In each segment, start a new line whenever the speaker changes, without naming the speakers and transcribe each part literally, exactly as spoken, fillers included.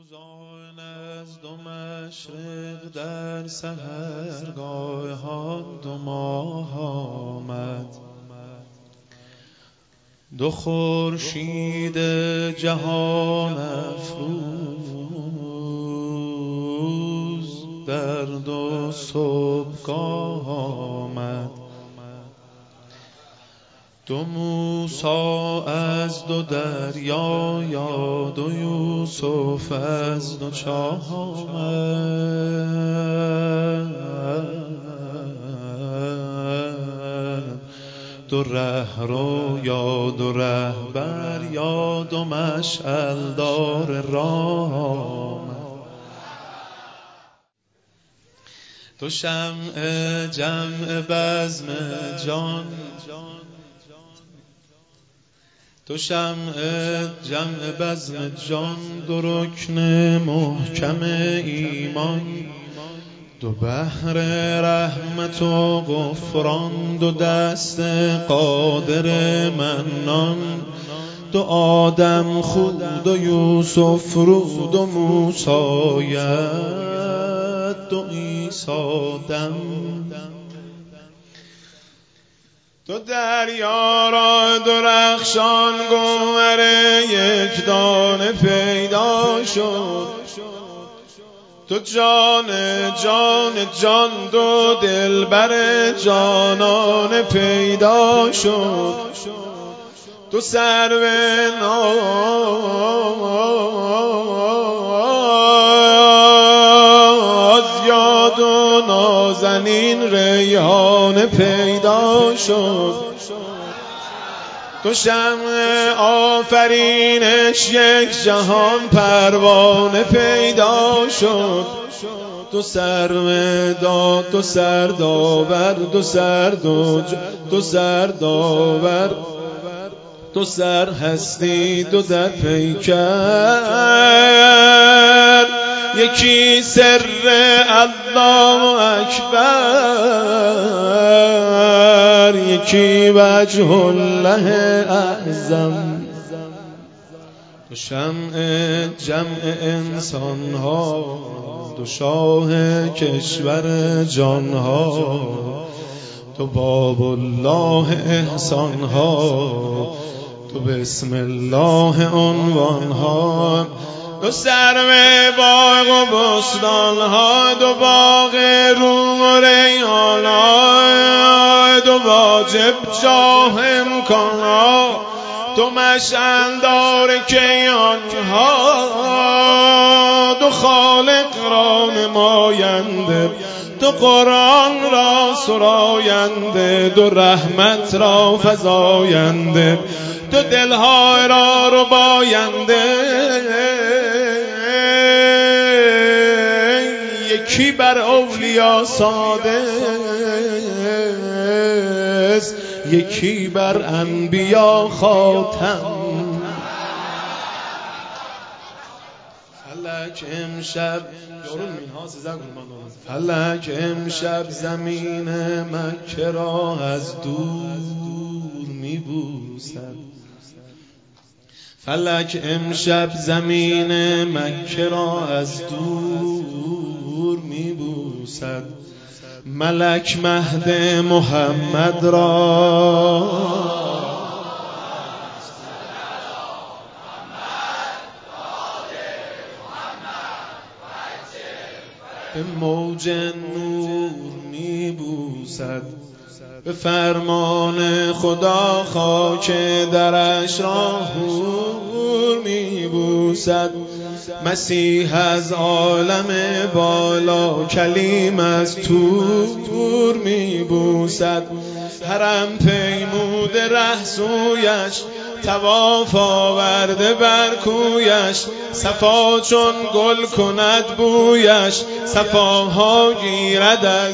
سوزان از دو مشرق در سحرگاهان دو ماه آمد، دو خورشید جهان افروز در دو صبحگاه آمد. دو موسی از دو دریا یا دو یوسف از دو چاه آمد، دو رهرو یا دو رهبر یا دو مشعل دار راه آمد. دو شمع جمع بزم جان، دو شمع جمع بزم جان، دو رکن محکم ایمان، دو بحر رحمت و غفران، دو دست قادر منان، دو آدم خود و یوسف رود و موسیت دو عیسی دم. دو دریا را درخشان گوهر یک دانه پیدا شد، دو جان جان جان دو دلبر جانان پیدا شد، دو سرو ناز یاد و نازنین ریحان پیدا شد، دو شمع آفرینش یک جهان پروانه پیدا شد، دو سر داد دو سر داور دو سر دو دو سر داور دو سر هستی دو در پیکر، یکی سر الله اکبر، یکی وجه الله اعظم. دو شمع جمع انسان ها، دو شاه کشور جان ها، دو باب الله احسان ها، دو بسم الله عنوان ها، دو سرو باغ و بستان ها، دو باغ روم و ریحان ها، دو واجب جاه امکان ها، دو مشعل دار کیان ها، دو خالق را نماینده، دو قرآن را سراینده، دو رحمت را فزاینده، دو دلها را رباینده، یکی بر اولیا ساده است، یکی بر انبیا خاتم. فلک امشب فلک امشب زمین مکه را از دور میبوسد، فلک امشب زمین مکه را از دور میبوسد، ملک مهد محمد را به موج نور میبوسد، به فرمان خدا خاک درش را حور میبوسد، مسیح از عالم بالا کلیم از طور میبوسد، حرم پیمود ره سویش طواف آورده بر کویش، صفا چون گل کند بویش، صفاها گیرد از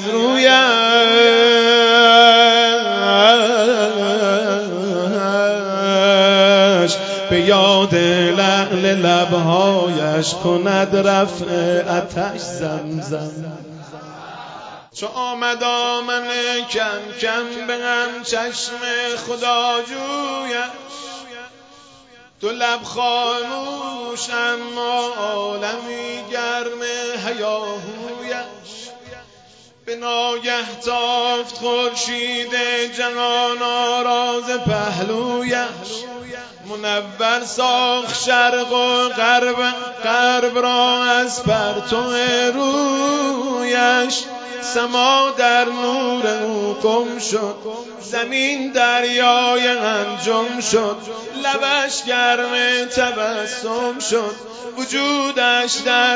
رویش، به یاد لعل لبهایش کند رفع آتش زمزم. چو آمد آمن کم کم به غم چشم خدا جویش، دو لب خاموش اما عالمی گرم هیاهویش، به ناگه تافت خورشید جهان آراز پهلویش، منور ساخت شرق و غرب غرب را از پرتو رویش، سما در نور او گم شد، زمین دریای انجم شد، لبش گرم تبسم شد، وجودش در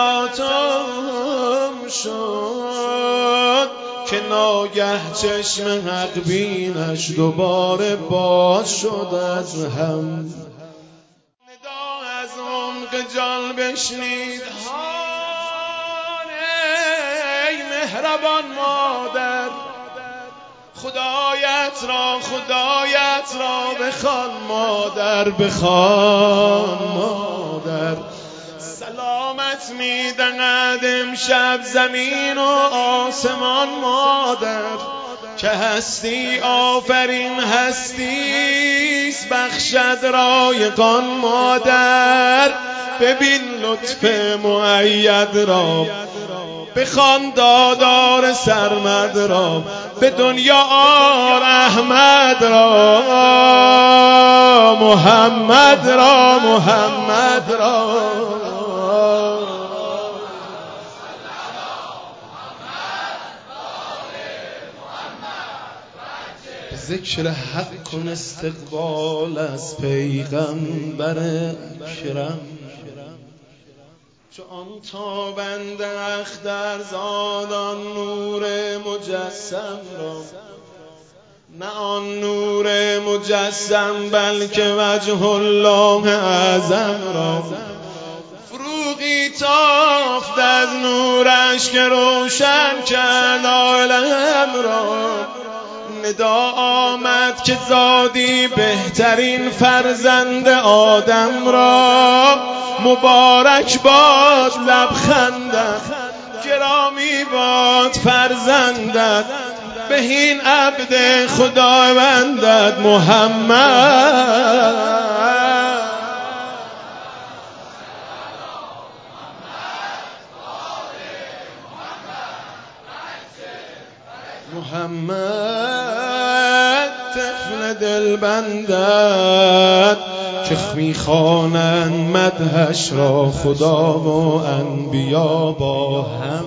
تلاطم شد، که ناگه چشم حق بینش دوباره باز شد از هم. ندا از عمق جان بشنید هان ای مهربان مادر، خدایت را خدایت را بخوان مادر، بخوان مادر. سلامت میدهد امشب زمین و آسمان مادر، که هستی آفرین هستیست بخشد رایگان مادر. ببین لطف مؤید را، بخوان دادار سرمد را، به دنیا آر احمد را، محمد را، محمد را. ذکر حق کن استقبال از پیغمبر اکرم، چو آن تابنده اختر زادان نور مجسم را، نه آن نور مجسم بلکه وجه الله اعظم را. فروغی تافت از نورش که روشن کرد عالم را، ندا آمد که زادی بهترین فرزند آدم را. مبارک باد لبخندت، گرامی باد فرزندت، بهین عبد خداوندت محمد. محمد طفل دلبندت، که میخوانند مدحش را خدا و انبیا با هم.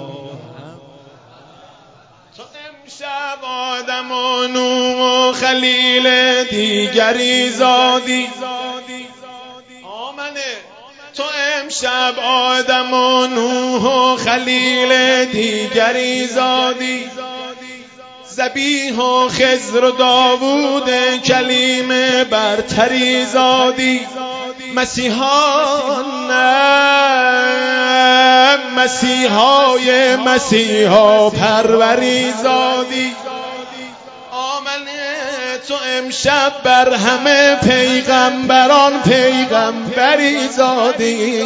تو امشب آدم و نوح و خلیل دیگری زادی، آمنه. تو امشب آدم و نوح و خلیل دیگری زادی، ذبیح و خضر و داوود کلیم برتری زادی. مسیحان مسیحای مسیحا پروری زادی. آمنه تو امشب بر همه پیغمبران پیغمبری زادی.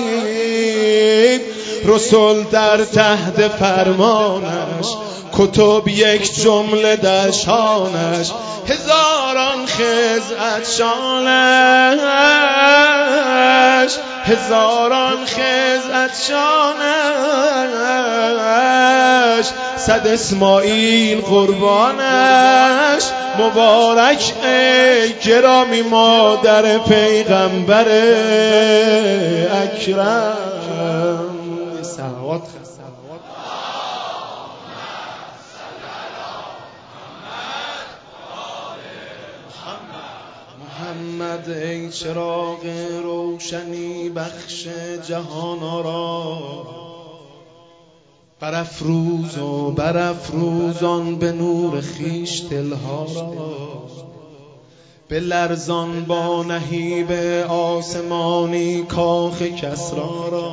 رسول در تحت فرمانش، کتب یک جمله در شانش، هزاران خضعت شانش، هزاران خضعت شانش، صد اسماعیل قربانش. مبارک ای گرامی مادر پیغمبر اکرم. صلوات محمد ای چراغ روشنی بخش جهان را، برافروز و برافروزان به نور خویش دلها را. به لرزان با نهیب آسمانی کاخ کسری را.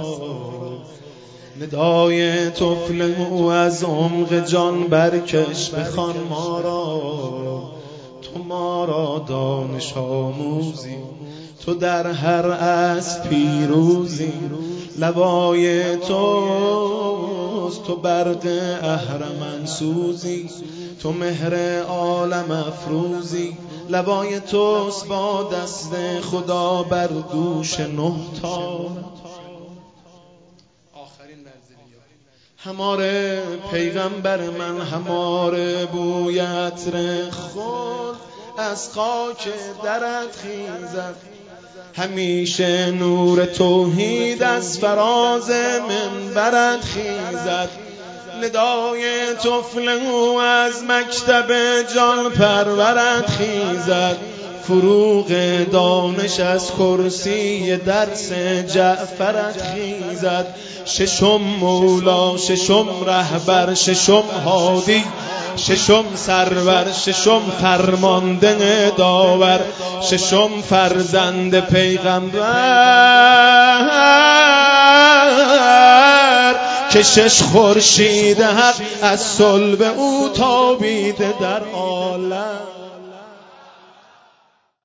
ندای طفل او از عمق جان برکش، بخوان ما را. تو ما را دانش آموزی، تو در هر از پیروزی. لوای توست، تو برق اهرمن سوزی، تو مهر عالم افروزی. لبای توست با دست خدا بر دوش نه تا. هماره پیغمبر من، هماره بوی عطر خود از خاک درت خیزد، همیشه نور توحید از فراز منبرت خیزد، ندای طفل او از مکتب جان پرورت خیزد، فروغ دانش از کرسی درس جعفرت خیزد، ششم مولا، ششم رهبر، ششم هادی، ششم سرور، ششم فرمانده داور، ششم فرزند پیغمبر که شش خورشید حق از صلب او تابیده در عالم.